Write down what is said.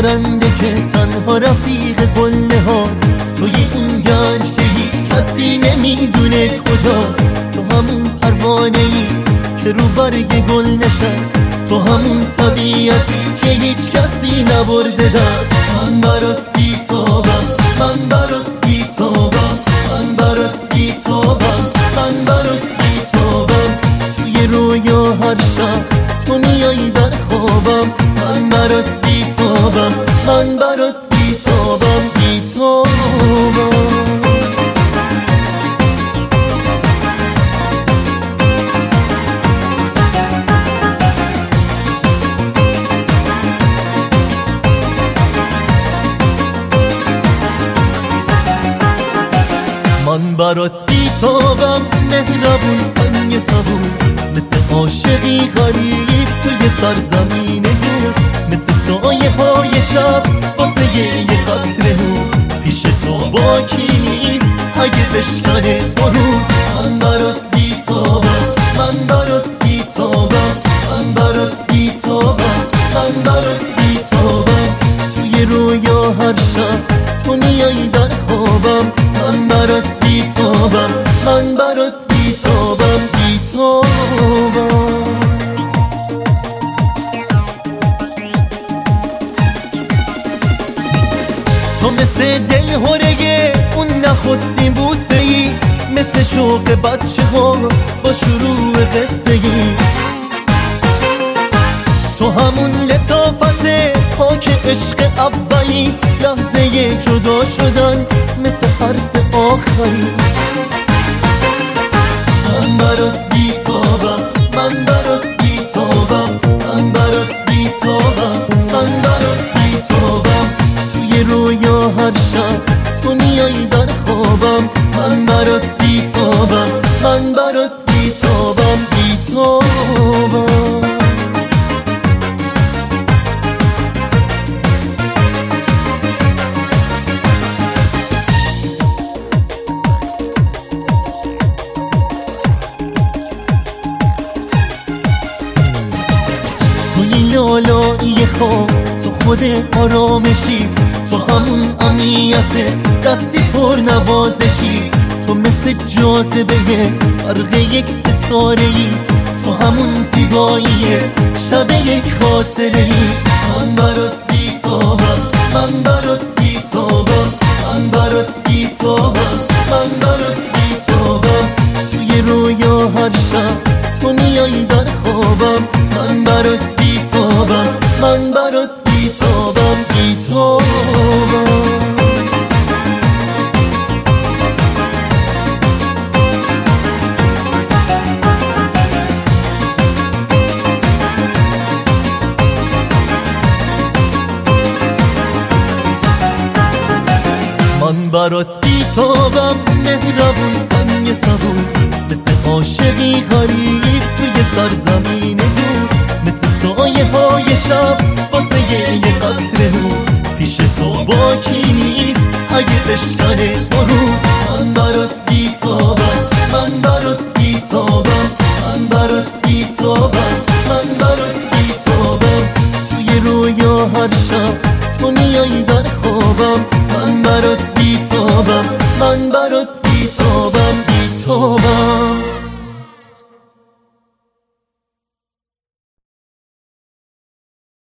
پرنده که تنها رفیق قله هاست، توی این گنج که هیچ کسی نمیدونه کجاست. تو همون پروانه ای که رو برگ گل نشست، تو همون طبیعتی که هیچ کسی نبرده دست. من برات بی‌تابم، من برات بی‌تابم، من برات بی‌تابم، من برات بی‌تابم. توی رویا هر شب تو میای در خوابم. من برات بی‌تابم، من برات بی‌تابم، بی‌تابم. من برات بی‌تابم، مهربون سنگ صبور، مثل عاشقی غریب توی سرزمین دور، مثل سایه های شب واسه یه قطره نور. پیش تو باکی نیست اگه بشکنه غرور. من برات بی‌تابم، من برات بی‌تابم، من برات بی‌تابم، من برات بی‌تابم. توی رویا هر شب تو میای در خوابم. من برات بی‌تابم، من برات بی‌تابم، بی‌تابم. تو مثل دل هرگه اون نخستین بوسه ای، مثل شوق بچه ها با شروع قصه ای. تو همون لطافت پاک عشق اولی، لحظه جدا شدن مثل حرف آخری. من برات بی‌تابم، من برات بی‌تابم، من برات بی‌تابم، من برات بی‌تابم. توی رویا هر شب تو میای در خوابم. من برات بی‌تابم، من برات بی‌تابم، بی‌تابم. لالایی خواب تو خود آرامشی، تو همون امنیت دستی پر نوازشی. تو مثل جاذبه برق یک ستاره ای، تو همون زیبایی شب یک خاطره ای. من برات بی‌تابم، من برات بی‌تابم، من برات بی‌تابم، من برات بی‌تابم. توی رویا هر شب تو میای در خوابم. من برات بی‌تابم، من برات بی‌تابم، بی‌تابم. من برات بی‌تابم، مهربون سنگ صبور، مثل عاشقی غریب توی سرزمین دور، مثل سایه های شب واسه یه قطره نور. پیش تو باکی نیست اگه بشکنه